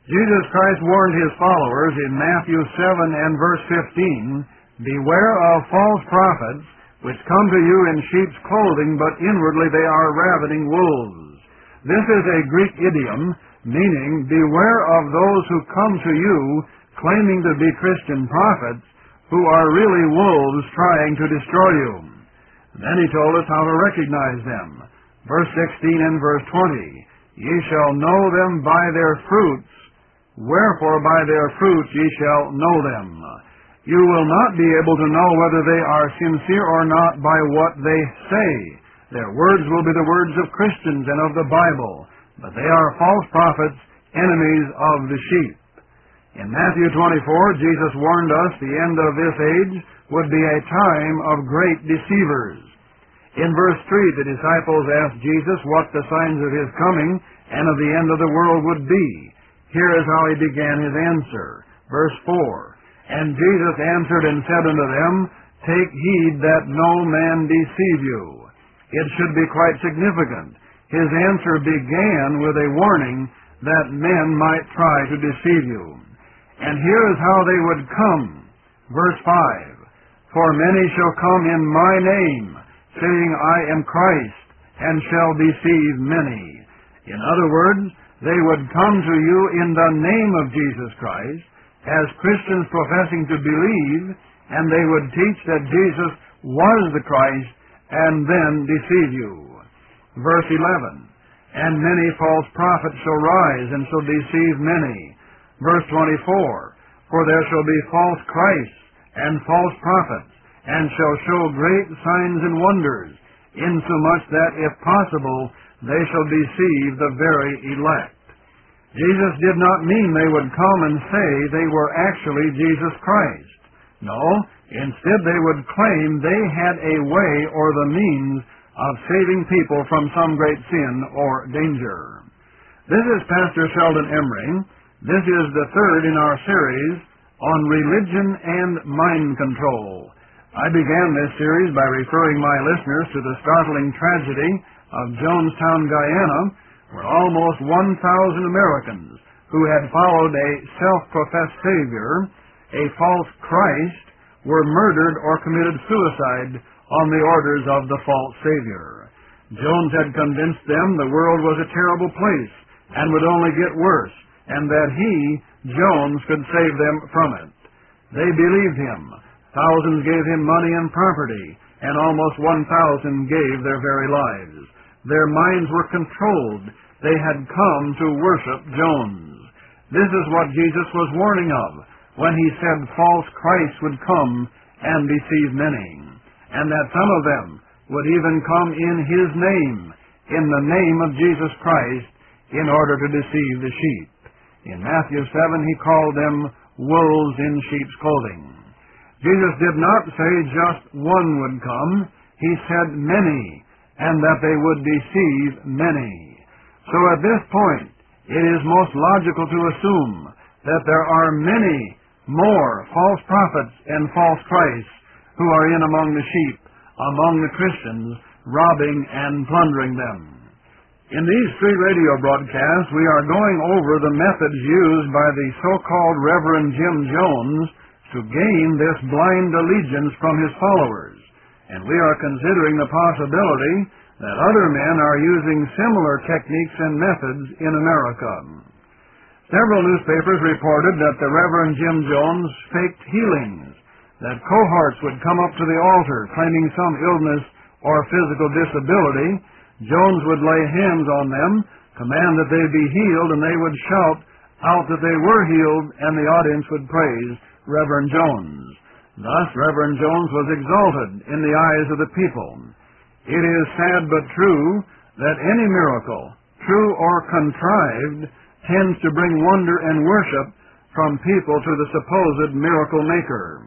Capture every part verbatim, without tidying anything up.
Jesus Christ warned his followers in Matthew seven and verse fifteen, "Beware of false prophets, which come to you in sheep's clothing, but inwardly they are ravening wolves." This is a Greek idiom meaning, beware of those who come to you claiming to be Christian prophets, who are really wolves trying to destroy you. Then he told us how to recognize them. Verse sixteen and verse twenty, "Ye shall know them by their fruits. Wherefore by their fruits ye shall know them." You will not be able to know whether they are sincere or not by what they say. Their words will be the words of Christians and of the Bible, but they are false prophets, enemies of the sheep. In Matthew twenty-four, Jesus warned us the end of this age would be a time of great deceivers. In verse three, the disciples asked Jesus what the signs of his coming and of the end of the world would be. Here is how he began his answer. Verse four, "And Jesus answered and said unto them, Take heed that no man deceive you." It should be quite significant. His answer began with a warning that men might try to deceive you. And here is how they would come. Verse five, "For many shall come in my name, saying, I am Christ, and shall deceive many." In other words, they would come to you in the name of Jesus Christ, as Christians professing to believe, and they would teach that Jesus was the Christ, and then deceive you. Verse eleven, "And many false prophets shall rise, and shall deceive many." Verse twenty-four, "For there shall be false Christs and false prophets, and shall show great signs and wonders, insomuch that, if possible, they shall deceive the very elect." Jesus did not mean they would come and say they were actually Jesus Christ. No, instead they would claim they had a way or the means of saving people from some great sin or danger. This is Pastor Sheldon Emery. This is the third in our series on religion and mind control. I began this series by referring my listeners to the startling tragedy of Jonestown, Guyana, where almost one thousand Americans who had followed a self-professed Savior, a false Christ, were murdered or committed suicide on the orders of the false Savior. Jones had convinced them the world was a terrible place and would only get worse, and that he, Jones, could save them from it. They believed him. Thousands gave him money and property, and almost one thousand gave their very lives. Their minds were controlled. They had come to worship Jones. This is what Jesus was warning of when he said false Christs would come and deceive many, and that some of them would even come in his name, in the name of Jesus Christ, in order to deceive the sheep. In Matthew seven, he called them wolves in sheep's clothing. Jesus did not say just one would come. He said many, and that they would deceive many. So at this point, it is most logical to assume that there are many more false prophets and false Christs who are in among the sheep, among the Christians, robbing and plundering them. In these three radio broadcasts, we are going over the methods used by the so-called Reverend Jim Jones to gain this blind allegiance from his followers, and we are considering the possibility that other men are using similar techniques and methods in America. Several newspapers reported that the Reverend Jim Jones faked healings, that cohorts would come up to the altar claiming some illness or physical disability. Jones would lay hands on them, command that they be healed, and they would shout out that they were healed, and the audience would praise Reverend Jones. Thus, Reverend Jones was exalted in the eyes of the people. It is sad but true that any miracle, true or contrived, tends to bring wonder and worship from people to the supposed miracle maker.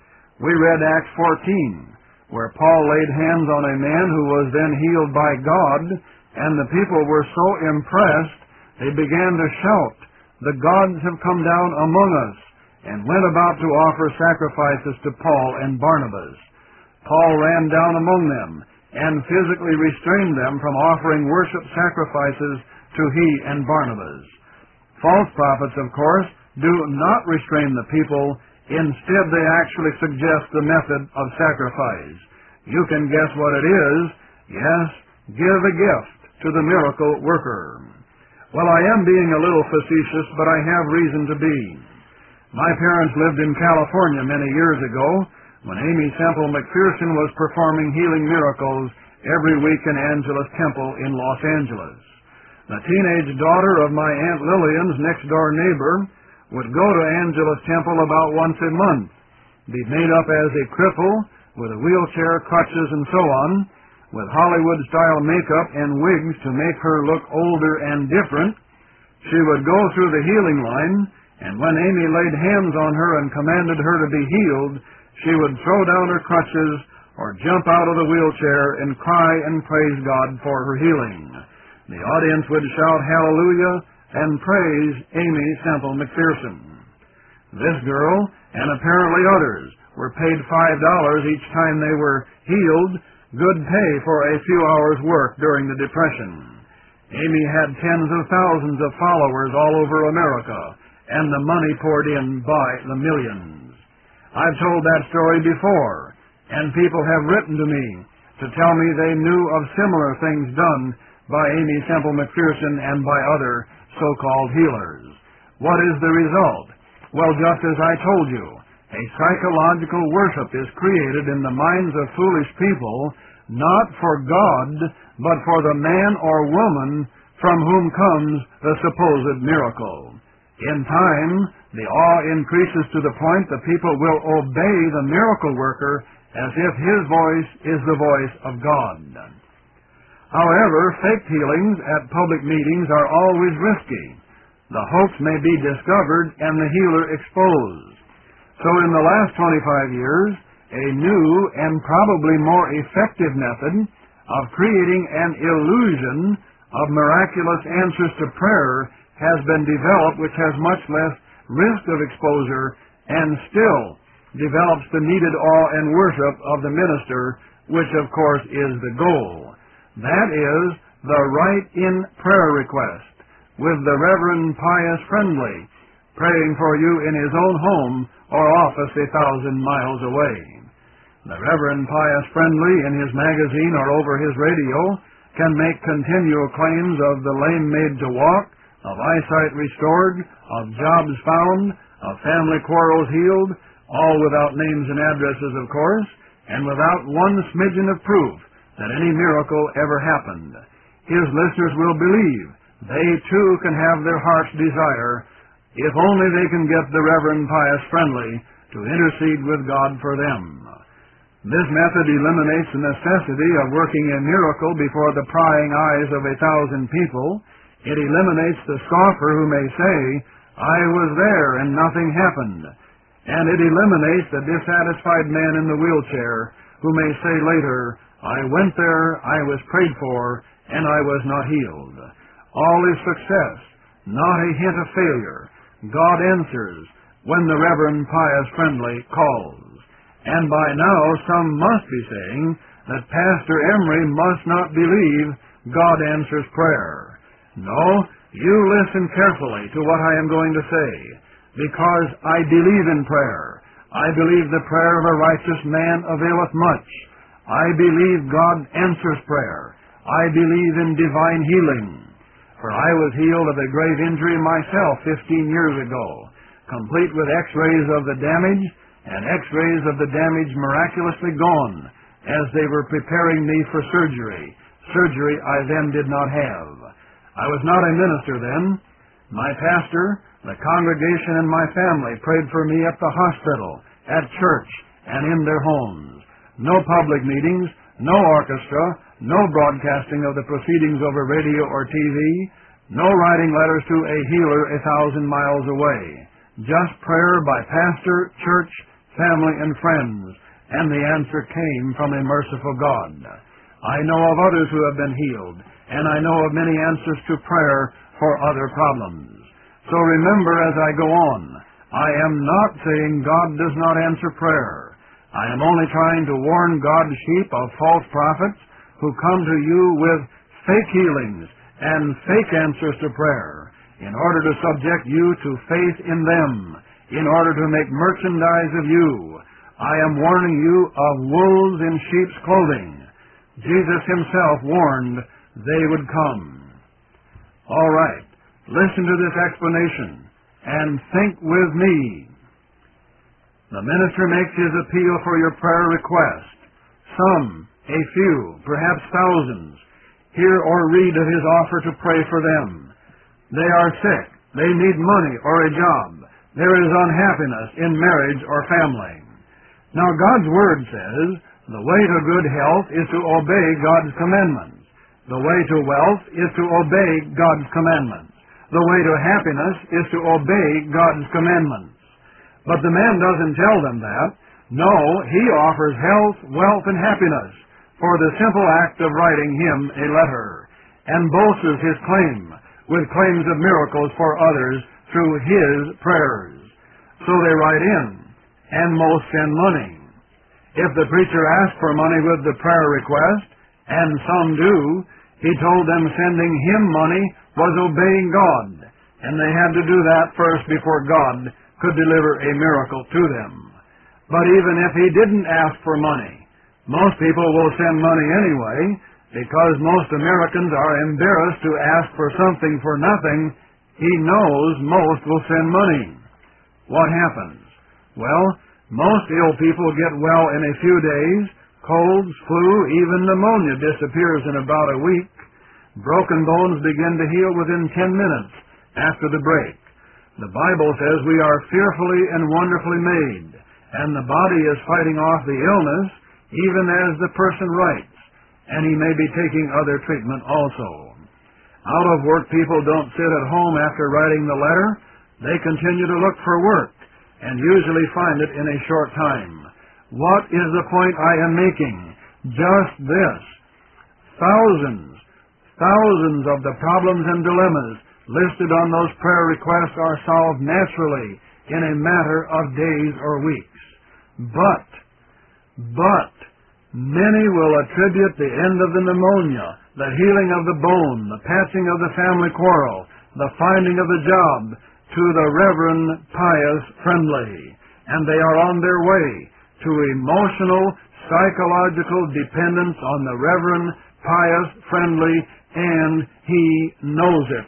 We read Acts fourteen, where Paul laid hands on a man who was then healed by God, and the people were so impressed they began to shout, "The gods have come down among us," and went about to offer sacrifices to Paul and Barnabas. Paul ran down among them and physically restrained them from offering worship sacrifices to he and Barnabas. False prophets, of course, do not restrain the people. Instead, they actually suggest the method of sacrifice. You can guess what it is. Yes, give a gift to the miracle worker. Well, I am being a little facetious, but I have reason to be. My parents lived in California many years ago when Aimee Semple McPherson was performing healing miracles every week in Angela's Temple in Los Angeles. The teenage daughter of my Aunt Lillian's next-door neighbor would go to Angela's Temple about once a month, be made up as a cripple with a wheelchair, crutches, and so on, with Hollywood-style makeup and wigs to make her look older and different. She would go through the healing line, and when Aimee laid hands on her and commanded her to be healed, she would throw down her crutches or jump out of the wheelchair and cry and praise God for her healing. The audience would shout hallelujah and praise Aimee Semple McPherson. This girl, and apparently others, were paid five dollars each time they were healed, good pay for a few hours' work during the Depression. Aimee had tens of thousands of followers all over America, and the money poured in by the millions. I've told that story before, and people have written to me to tell me they knew of similar things done by Aimee Semple McPherson and by other so-called healers. What is the result? Well, just as I told you, a psychological worship is created in the minds of foolish people, not for God, but for the man or woman from whom comes the supposed miracle. In time, the awe increases to the point that people will obey the miracle worker as if his voice is the voice of God. However, fake healings at public meetings are always risky. The hoax may be discovered and the healer exposed. So in the last twenty-five years, a new and probably more effective method of creating an illusion of miraculous answers to prayer has been developed, which has much less risk of exposure and still develops the needed awe and worship of the minister, which of course is the goal. That is the write-in prayer request, with the Reverend Pius Friendly praying for you in his own home or office a thousand miles away. The Reverend Pius Friendly, in his magazine or over his radio, can make continual claims of the lame made to walk, of eyesight restored, of jobs found, of family quarrels healed, all without names and addresses, of course, and without one smidgen of proof that any miracle ever happened. His listeners will believe they too can have their heart's desire if only they can get the Reverend Pius Friendly to intercede with God for them. This method eliminates the necessity of working a miracle before the prying eyes of a thousand people. It eliminates the scoffer who may say, I was there and nothing happened. And it eliminates the dissatisfied man in the wheelchair who may say later, I went there, I was prayed for, and I was not healed. All is success, not a hint of failure. God answers when the Reverend Pius Friendly calls. And by now some must be saying that Pastor Emery must not believe God answers prayer. No, you listen carefully to what I am going to say, because I believe in prayer. I believe the prayer of a righteous man availeth much. I believe God answers prayer. I believe in divine healing. For I was healed of a grave injury myself fifteen years ago, complete with x-rays of the damage, and x-rays of the damage miraculously gone, as they were preparing me for surgery, surgery I then did not have. I was not a minister then. My pastor, the congregation, and my family prayed for me at the hospital, at church, and in their homes. No public meetings, no orchestra, no broadcasting of the proceedings over radio or T V, no writing letters to a healer a thousand miles away. Just prayer by pastor, church, family, and friends, and the answer came from a merciful God. I know of others who have been healed, and I know of many answers to prayer for other problems. So remember as I go on, I am not saying God does not answer prayer. I am only trying to warn God's sheep of false prophets who come to you with fake healings and fake answers to prayer. in order to subject you to faith in them, in order to make merchandise of you. I am warning you of wolves in sheep's clothing. Jesus himself warned they would come. All right, listen to this explanation and think with me. The minister makes his appeal for your prayer request. Some, a few, perhaps thousands, hear or read of his offer to pray for them. They are sick. They need money or a job. There is unhappiness in marriage or family. Now, God's Word says, the way to good health is to obey God's commandments. The way to wealth is to obey God's commandments. The way to happiness is to obey God's commandments. But the man doesn't tell them that. No, he offers health, wealth, and happiness for the simple act of writing him a letter, and boasts his claim with claims of miracles for others through his prayers. So they write in, and most send money. If the preacher asks for money with the prayer request, and some do, he told them sending him money was obeying God, and they had to do that first before God could deliver a miracle to them. But even if he didn't ask for money, most people will send money anyway, because most Americans are embarrassed to ask for something for nothing. He knows most will send money. What happens? Well, most ill people get well in a few days. Colds, flu, even pneumonia disappears in about a week. Broken bones begin to heal within ten minutes after the break. The Bible says we are fearfully and wonderfully made, and the body is fighting off the illness even as the person writes, and he may be taking other treatment also. Out-of-work people don't sit at home after writing the letter. They continue to look for work, and usually find it in a short time. What is the point I am making? Just this. Thousands, thousands of the problems and dilemmas listed on those prayer requests are solved naturally in a matter of days or weeks. But, but, many will attribute the end of the pneumonia, the healing of the bone, the patching of the family quarrel, the finding of the job, to the Reverend Pius Friendly, and they are on their way to emotional, psychological dependence on the Reverend Pius Friendly, and he knows it.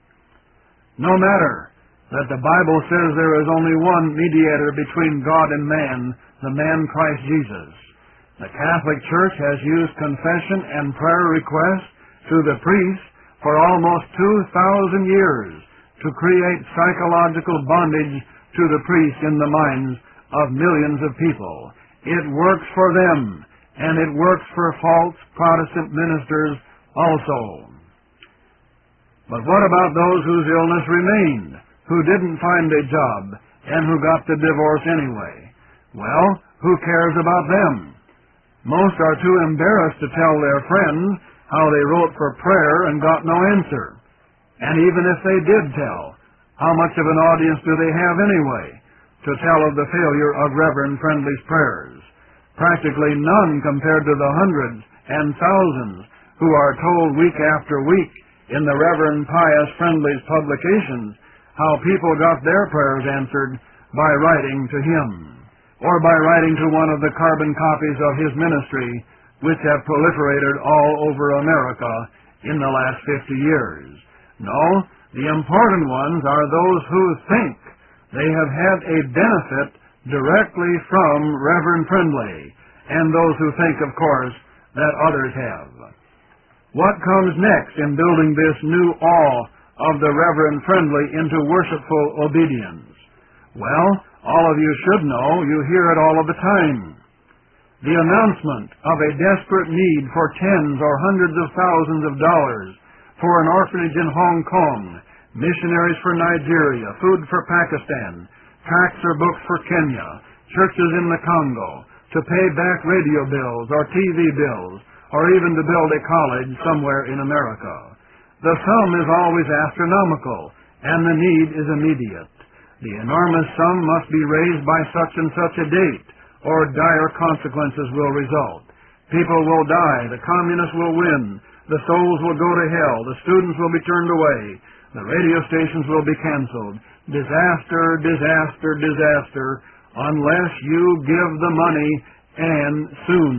No matter that the Bible says there is only one mediator between God and man, the man Christ Jesus. The Catholic Church has used confession and prayer requests to the priests for almost two thousand years to create psychological bondage to the priests in the minds of millions of people. It works for them, and it works for false Protestant ministers also. But what about those whose illness remained, who didn't find a job, and who got the divorce anyway? Well, who cares about them? Most are too embarrassed to tell their friends how they wrote for prayer and got no answer. And even if they did tell, how much of an audience do they have anyway to tell of the failure of Reverend Friendly's prayers? Practically none compared to the hundreds and thousands who are told week after week in the Reverend Pius Friendly's publications how people got their prayers answered by writing to him, or by writing to one of the carbon copies of his ministry, which have proliferated all over America in the last fifty years. No, the important ones are those who think they have had a benefit directly from Reverend Friendly, and those who think, of course, that others have. What comes next in building this new awe of the Reverend Friendly into worshipful obedience? Well, all of you should know, you hear it all of the time. The announcement of a desperate need for tens or hundreds of thousands of dollars for an orphanage in Hong Kong, missionaries for Nigeria, food for Pakistan, tracts or books for Kenya, churches in the Congo, to pay back radio bills or T V bills, or even to build a college somewhere in America. The sum is always astronomical, and the need is immediate. The enormous sum must be raised by such and such a date, or dire consequences will result. People will die, the communists will win, the souls will go to hell, the students will be turned away, The radio stations will be canceled. Disaster, disaster, disaster, unless you give the money, and soon.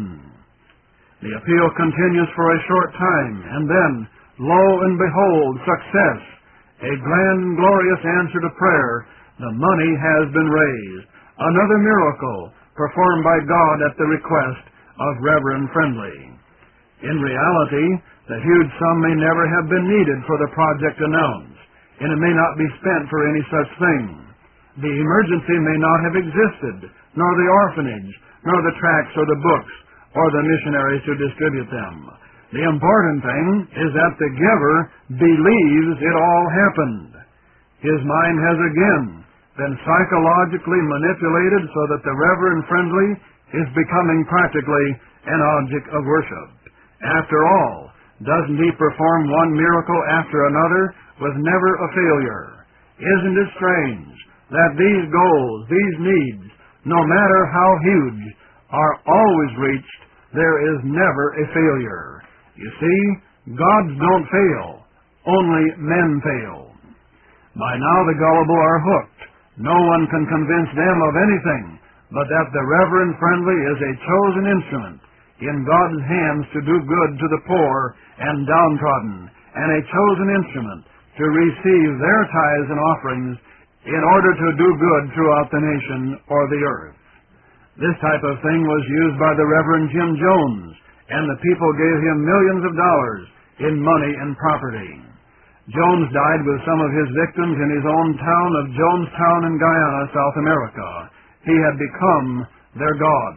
The appeal continues for a short time, and then, lo and behold, success. A grand, glorious answer to prayer. The money has been raised. Another miracle performed by God at the request of Reverend Friendly. In reality, the huge sum may never have been needed for the project announced, and it may not be spent for any such thing. The emergency may not have existed, nor the orphanage, nor the tracts or the books, or the missionaries to distribute them. The important thing is that the giver believes it all happened. His mind has again been psychologically manipulated so that the Reverend Friendly is becoming practically an object of worship. After all, doesn't he perform one miracle after another with never a failure? Isn't it strange that these goals, these needs, no matter how huge, are always reached? There is never a failure. You see, gods don't fail. Only men fail. By now the gullible are hooked. No one can convince them of anything but that the Reverend Friendly is a chosen instrument in God's hands to do good to the poor and downtrodden, and a chosen instrument to receive their tithes and offerings in order to do good throughout the nation or the earth. This type of thing was used by the Reverend Jim Jones, and the people gave him millions of dollars in money and property. Jones died with some of his victims in his own town of Jonestown in Guyana, South America. He had become their god.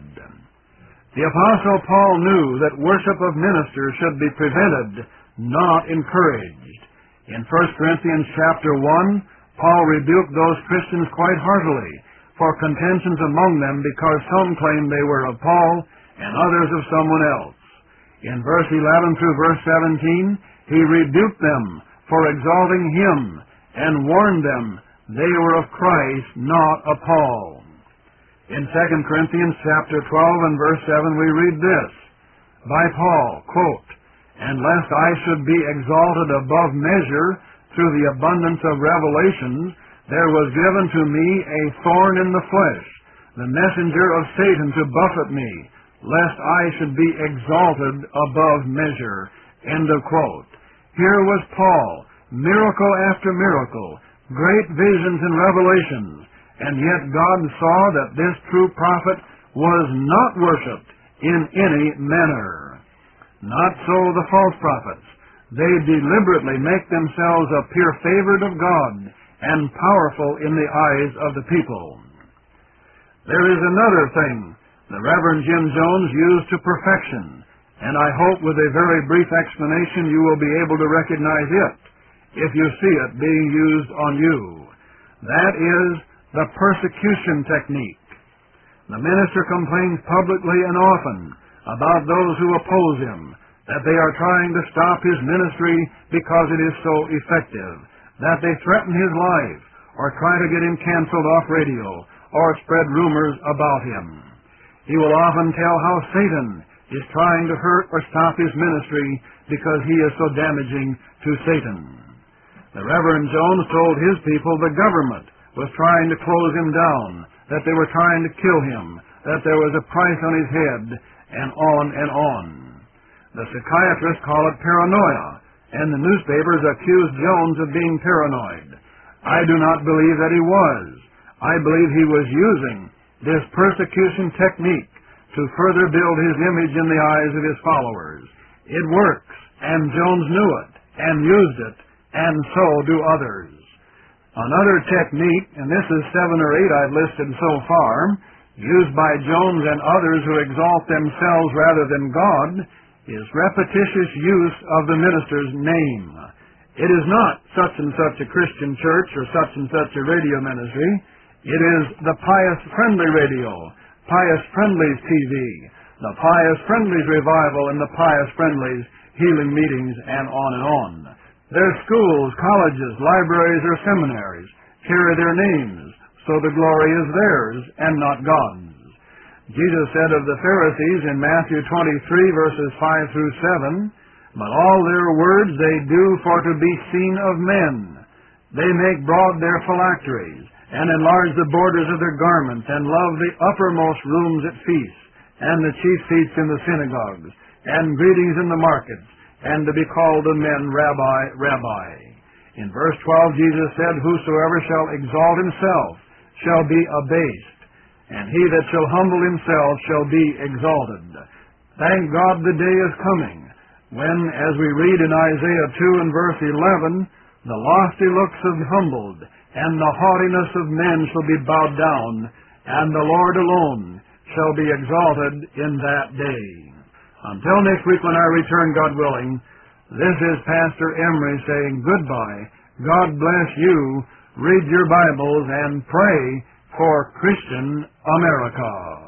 The Apostle Paul knew that worship of ministers should be prevented, not encouraged. In First Corinthians chapter one, Paul rebuked those Christians quite heartily for contentions among them because some claimed they were of Paul and others of someone else. In verse eleven through verse seventeen, he rebuked them for exalting him and warned them they were of Christ, not of Paul. In Second Corinthians chapter twelve and verse seven we read this, by Paul, quote, "And lest I should be exalted above measure through the abundance of revelations, there was given to me a thorn in the flesh, the messenger of Satan to buffet me, lest I should be exalted above measure." End of quote. Here was Paul, miracle after miracle, great visions and revelations, and yet God saw that this true prophet was not worshipped in any manner. Not so the false prophets. They deliberately make themselves appear favored of God and powerful in the eyes of the people. There is another thing the Reverend Jim Jones used to perfection, and I hope with a very brief explanation you will be able to recognize it if you see it being used on you. That is the persecution technique. The minister complains publicly and often about those who oppose him, that they are trying to stop his ministry because it is so effective, that they threaten his life, or try to get him canceled off radio, or spread rumors about him. He will often tell how Satan is trying to hurt or stop his ministry because he is so damaging to Satan. The Reverend Jones told his people the government was trying to close him down, that they were trying to kill him, that there was a price on his head, and on and on. The psychiatrists call it paranoia, and the newspapers accuse Jones of being paranoid. I do not believe that he was. I believe he was using this persecution technique to further build his image in the eyes of his followers. It works, and Jones knew it, and used it, and so do others. Another technique, and this is seven or eight I've listed so far, used by Jones and others who exalt themselves rather than God, is repetitious use of the minister's name. It is not such and such a Christian church or such and such a radio ministry. It is the Pious Friendly Radio, Pious Friendly's T V, the Pious Friendly's Revival, and the Pious Friendly's Healing Meetings, and on and on. Their schools, colleges, libraries, or seminaries carry their names, so the glory is theirs and not God's. Jesus said of the Pharisees in Matthew twenty-three, verses five through seven, "But all their words they do for to be seen of men. They make broad their phylacteries, and enlarge the borders of their garments, and love the uppermost rooms at feasts, and the chief seats in the synagogues, and greetings in the markets, and to be called of men, Rabbi, Rabbi. In verse twelve, Jesus said, Whosoever shall exalt himself shall be abased, and he that shall humble himself shall be exalted. Thank God the day is coming, when, as we read in Isaiah two and verse eleven, the lofty looks of the humbled, and the haughtiness of men shall be bowed down, and the Lord alone shall be exalted in that day. Until next week when I return, God willing, this is Pastor Emery saying goodbye. God bless you. Read your Bibles and pray for Christian America.